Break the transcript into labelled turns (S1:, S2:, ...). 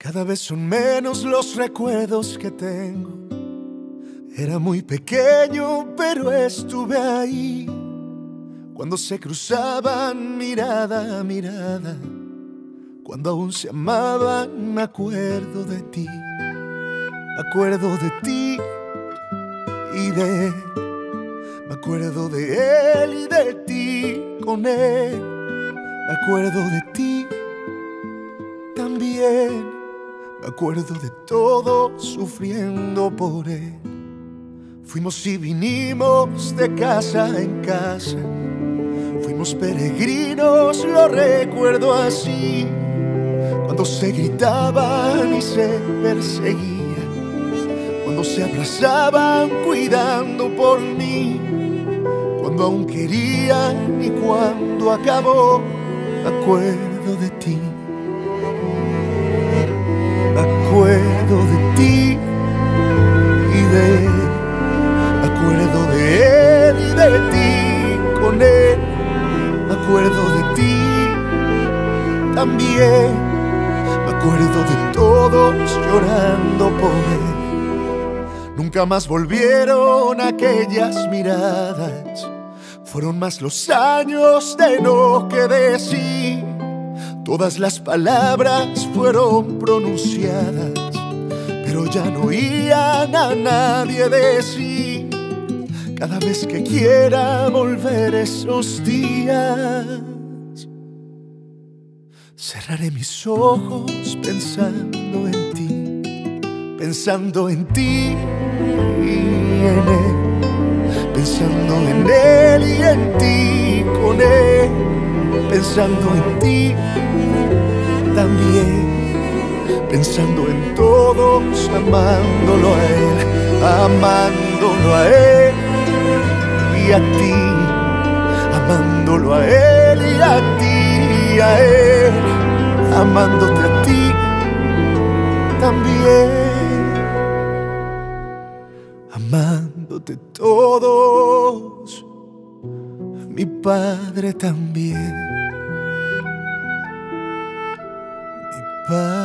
S1: Cada vez son menos los recuerdos que tengo. Era muy pequeño, pero estuve ahí cuando se cruzaban mirada a mirada, cuando aún se amaban. Me acuerdo de ti, me acuerdo de ti y de él. Me acuerdo de él y de ti con él. Me acuerdo de ti también. Me acuerdo de todo sufriendo por él. Fuimos y vinimos de casa en casa. Fuimos peregrinos, lo recuerdo así. Cuando se gritaban y se perseguían, cuando se abrazaban cuidando por mí, cuando aún querían y cuando acabó. Me acuerdo de ti, me acuerdo de ti y de él. Me acuerdo de él y de ti con él. Me acuerdo de ti también. Me acuerdo de todos llorando por él. Nunca más volvieron aquellas miradas. Fueron más los años de no que de sí. Todas las palabras fueron pronunciadas, pero ya no oían a nadie decir. Cada vez que quiera volver esos días, cerraré mis ojos pensando en ti, pensando en ti y en él, pensando en él y en ti con él, pensando en ti también, pensando en todos, amándolo a él, amándolo a él y a ti, amándolo a él y a ti, a él, amándote a ti también, amándote todos, mi Padre también, mi Padre.